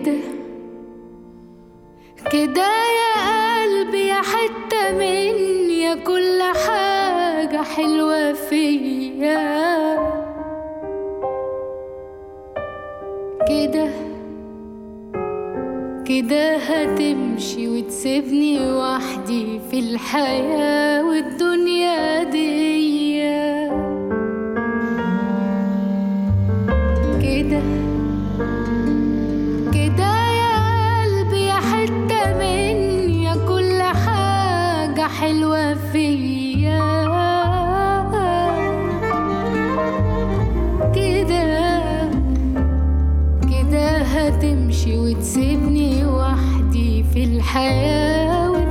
كده كده يا قلبي، يا حتة مني، يا كل حاجة حلوة فيا. كده كده هتمشي وتسيبني وحدي في الحياة والدنيا دي. كده كده يا قلبي، يا حتة مني، يا كل حاجة حلوة فيا. كده كده هتمشي وتسيبني وحدي في الحياة